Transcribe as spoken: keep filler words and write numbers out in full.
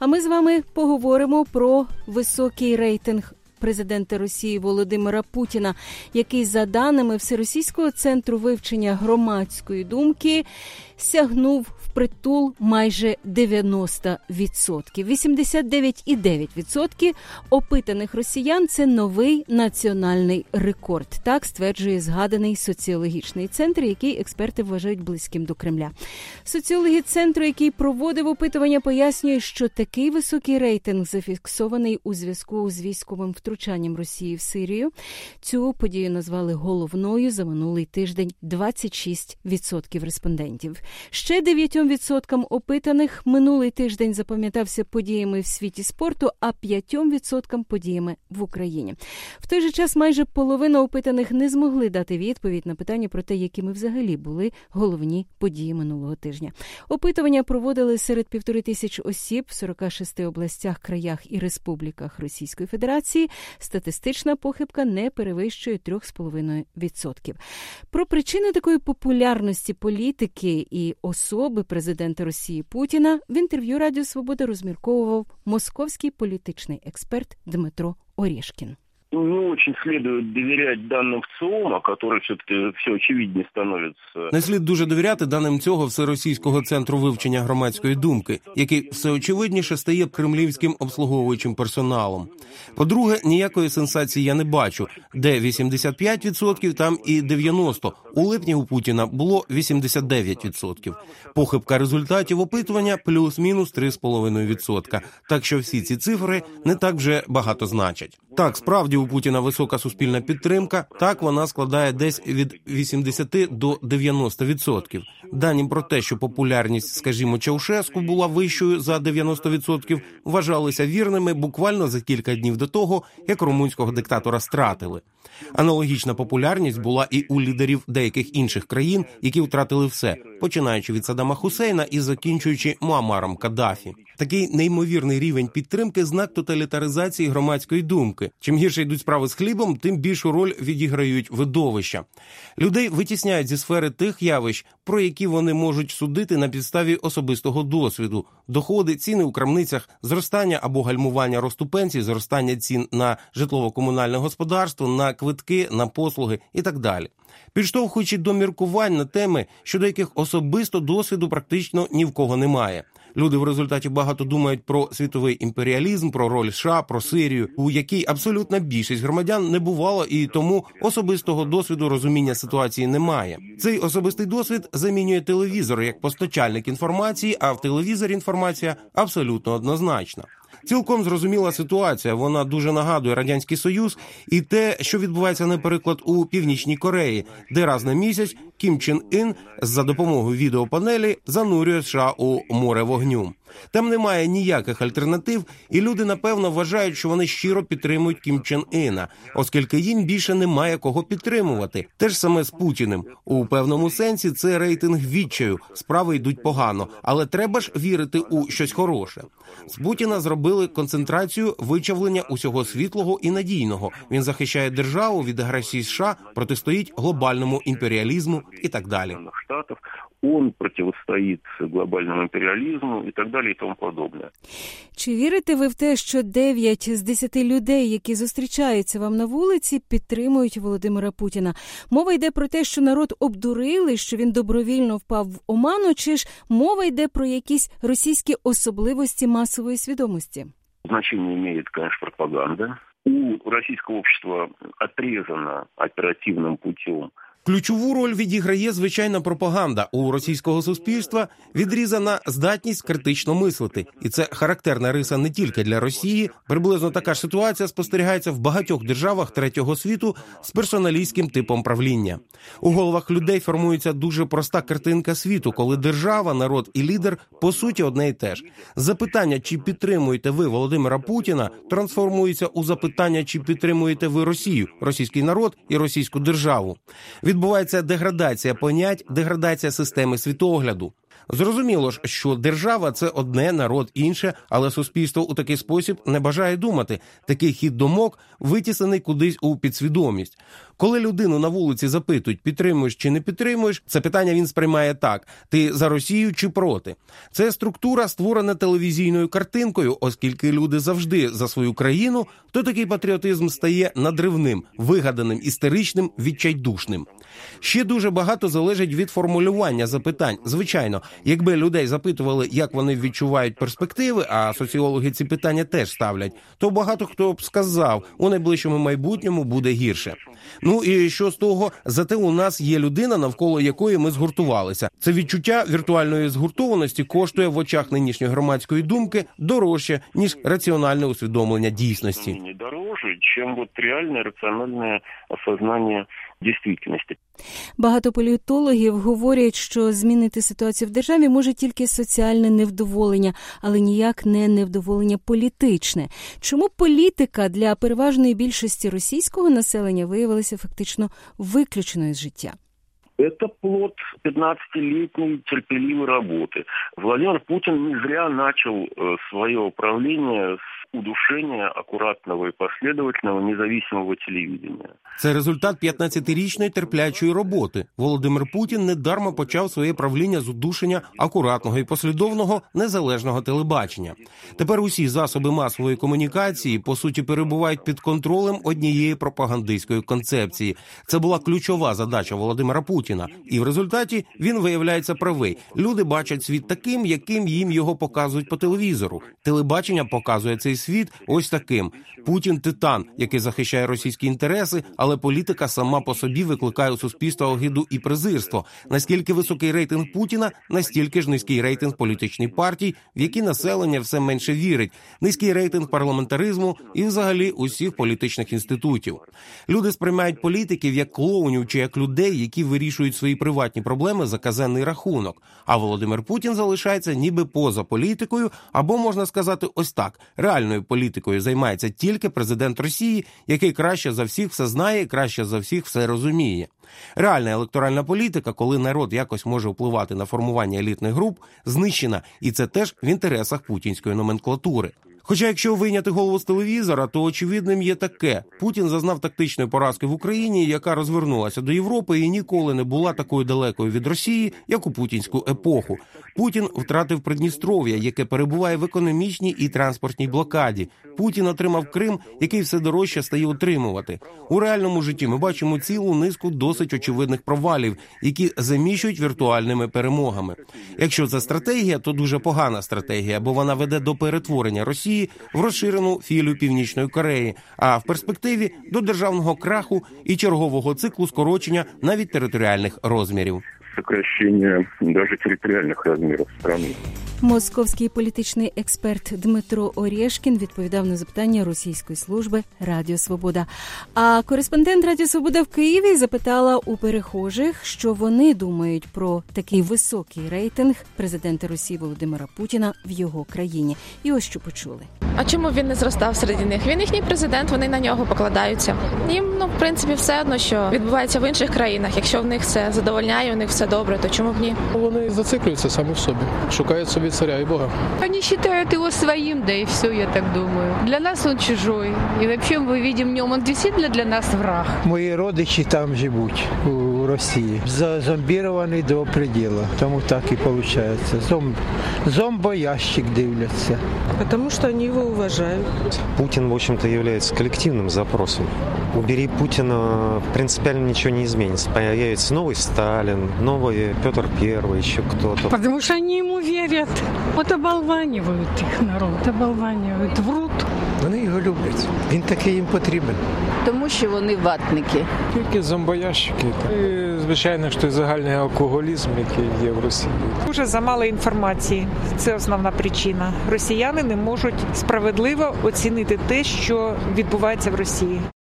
А ми з вами поговоримо про високий рейтинг президента Росії Володимира Путіна, який, за даними Всеросійського центру вивчення громадської думки, сягнув впритул майже дев'яносто відсотків. вісімдесят дев'ять цілих дев'ять десятих відсотка опитаних росіян – це новий національний рекорд. Так стверджує згаданий соціологічний центр, який експерти вважають близьким до Кремля. Соціологи центру, який проводив опитування, пояснює, що такий високий рейтинг зафіксований у зв'язку з військовим втручанням Росії в Сирію. Цю подію назвали головною за минулий тиждень двадцять шість відсотків респондентів. Ще дев'ятьом відсоткам опитаних минулий тиждень запам'ятався подіями в світі спорту, а п'ятьом відсоткам подіями в Україні. В той же час майже половина опитаних не змогли дати відповідь на питання про те, якими взагалі були головні події минулого тижня. Опитування проводили серед півтори тисяч осіб в сорока шести областях, краях і республіках Російської Федерації. Статистична похибка не перевищує три цілих п'ять десятих відсотка. Про причини такої популярності політики і особи президента Росії Путіна в інтерв'ю Радіо Свобода розмірковував московський політичний експерт Дмитро Орешкін. Не очень следует доверять данным ВЦИОМа, которые все-таки все очевиднее становятся. Не слід дуже довіряти даним цього Всеросійського центру вивчення громадської думки, який все очевидніше стає кремлівським обслуговуючим персоналом. По-друге, ніякої сенсації я не бачу. Де вісімдесят п'ять відсотків, там і дев'яносто відсотків. У липні у Путіна було вісімдесят дев'ять відсотків. Похибка результатів опитування плюс-мінус три цілих п'ять десятих відсотка. Так що всі ці цифри не так вже багато значать. Так, справді у Путіна висока суспільна підтримка, так вона складає десь від вісімдесят до дев'яноста відсотків. Дані про те, що популярність, скажімо, Чаушеску була вищою за дев'яносто відсотків, вважалися вірними буквально за кілька днів до того, як румунського диктатора стратили. Аналогічна популярність була і у лідерів деяких інших країн, які втратили все, починаючи від Саддама Хусейна і закінчуючи Муаммаром Каддафі. Такий неймовірний рівень підтримки – знак тоталітаризації громадської думки. Чим гірше йдуть справи з хлібом, тим більшу роль відіграють видовища. Людей витісняють зі сфери тих явищ, про які вони можуть судити на підставі особистого досвіду. Доходи, ціни у крамницях, зростання або гальмування росту пенсій, зростання цін на житлово-комунальне господарство, на квитки, на послуги і так далі. Підштовхуючи до міркувань на теми, щодо яких особисто досвіду практично ні в кого немає. Люди в результаті багато думають про світовий імперіалізм, про роль США, про Сирію, у якій абсолютна більшість громадян не бувало, і тому особистого досвіду розуміння ситуації немає. Цей особистий досвід замінює телевізор як постачальник інформації, а в телевізорі інформація абсолютно однозначна. Цілком зрозуміла ситуація, вона дуже нагадує Радянський Союз і те, що відбувається, наприклад, у Північній Кореї, де раз на місяць Кім Чен Ін за допомогою відеопанелі занурює США у море вогню. Там немає ніяких альтернатив, і люди, напевно, вважають, що вони щиро підтримують Кім Чен Іна, оскільки їм більше немає кого підтримувати. Те ж саме з Путіним. У певному сенсі це рейтинг відчаю, справи йдуть погано, але треба ж вірити у щось хороше. З Путіна зробили концентрацію вичавлення усього світлого і надійного. Він захищає державу від агресії США, протистоїть глобальному імперіалізму і так далі. Он противостоит глобальному імперіалізму і так далі і тому подобне. Чи вірите ви в те, що дев'ять з десяти людей, які зустрічаються вам на вулиці, підтримують Володимира Путіна? Мова йде про те, що народ обдурили, що він добровільно впав в оману, чи ж мова йде про якісь російські особливості масової свідомості? Значение имеет, конечно, пропаганда. У российского общества отрезано оперативным путем. Ключову роль відіграє звичайна пропаганда. У російського суспільства відрізана здатність критично мислити. І це характерна риса не тільки для Росії. Приблизно така ж ситуація спостерігається в багатьох державах третього світу з персоналістським типом правління. У головах людей формується дуже проста картинка світу, коли держава, народ і лідер по суті одне і те ж. Запитання, чи підтримуєте ви Володимира Путіна, трансформується у запитання, чи підтримуєте ви Росію, російський народ і російську державу. Відбувається деградація понять, деградація системи світогляду. Зрозуміло ж, що держава – це одне, народ – інше, але суспільство у такий спосіб не бажає думати. Такий хід думок витіснений кудись у підсвідомість. Коли людину на вулиці запитують, підтримуєш чи не підтримуєш, це питання він сприймає так – ти за Росію чи проти. Це структура, створена телевізійною картинкою, оскільки люди завжди за свою країну, то такий патріотизм стає надривним, вигаданим, істеричним, відчайдушним. Ще дуже багато залежить від формулювання запитань. Звичайно, якби людей запитували, як вони відчувають перспективи, а соціологи ці питання теж ставлять, то багато хто б сказав, у найближчому майбутньому буде гірше. Ну і що з того? Зате у нас є людина, навколо якої ми згуртувалися. Це відчуття віртуальної згуртованості коштує в очах нинішньої громадської думки дорожче, ніж раціональне усвідомлення дійсності. Не дороже, чим от реальне раціональне осознання дійсності. Багато політологів говорять, що змінити ситуацію в державі може тільки соціальне невдоволення, але ніяк не невдоволення політичне. Чому політика для переважної більшості російського населення виявилася фактично виключеною з життя? Это плод пятнадцатилетней терпеливой работы. Владимир Путин не зря начал свое управление с удушения аккуратного и последовательного независимого телевидения. Це результат п'ятнадцятирічної терплячої роботи. Володимир Путін недарма почав своє правління з удушення акуратного і послідовного незалежного телебачення. Тепер усі засоби масової комунікації, по суті, перебувають під контролем однієї пропагандистської концепції. Це була ключова задача Володимира Путіна. І в результаті він виявляється правий. Люди бачать світ таким, яким їм його показують по телевізору. Телебачення показує цей світ ось таким. Путін – титан, який захищає російські інтереси, але політика сама по собі викликає у суспільства огиду і презирство. Наскільки високий рейтинг Путіна, настільки ж низький рейтинг політичних партій, в які населення все менше вірить, низький рейтинг парламентаризму і взагалі усіх політичних інститутів. Люди сприймають політиків як клоунів чи як людей, які вирішують свої приватні проблеми за казенний рахунок. А Володимир Путін залишається ніби поза політикою, або, можна сказати, ось так, реальною політикою займається тільки президент Росії, який краще за всіх все знає і краще за всіх все розуміє. Реальна електоральна політика, коли народ якось може впливати на формування елітних груп, знищена, і це теж в інтересах путінської номенклатури. Хоча, якщо вийняти голову з телевізора, то очевидним є таке. Путін зазнав тактичної поразки в Україні, яка розвернулася до Європи і ніколи не була такою далекою від Росії, як у путінську епоху. Путін втратив Придністров'я, яке перебуває в економічній і транспортній блокаді. Путін отримав Крим, який все дорожче стає утримувати. У реальному житті ми бачимо цілу низку досить очевидних провалів, які заміщують віртуальними перемогами. Якщо це стратегія, то дуже погана стратегія, бо вона веде до перетворення Росії в розширену філію Північної Кореї, а в перспективі до державного краху і чергового циклу скорочення навіть територіальних розмірів. Сокращення навіть територіальних розмірів країни. Московський політичний експерт Дмитро Орєшкін відповідав на запитання російської служби Радіо Свобода. А кореспондент Радіо Свобода в Києві запитала у перехожих, що вони думають про такий високий рейтинг президента Росії Володимира Путіна в його країні. І ось що почули. А чому він не зростав серед них? Він їхній президент, вони на нього покладаються. Їм, ну, в принципі, все одно, що відбувається в інших країнах. Якщо в них це задовольняє, у них все добре, то чому б ні? Вони зациклюються самі в собі, шукають собі царя и Бога. Они считают его своим, да и все, я так думаю. Для нас он чужой. И вообще мы видим в нем, он действительно для нас враг. Мої родичі там живуть, у Росії. Зазомбірований до предела. Тому так і виходить. Зом... Зомбоящик дивляться. Потому что они его уважают. Путин, в общем-то, является коллективным запросом. Убери Путина, принципиально ничего не изменится. Появится новый Сталин, новый Петр Первый, еще кто-то. Потому что они ему верят. Вот оболванивают их народ, оболванивают, врут. Вони його люблять. Він такий їм потрібен. Тому що вони ватники. Тільки зомбоящики. І, звичайно, що і загальний алкоголізм, який є в Росії. Дуже замало інформації. Це основна причина. Росіяни не можуть справедливо оцінити те, що відбувається в Росії.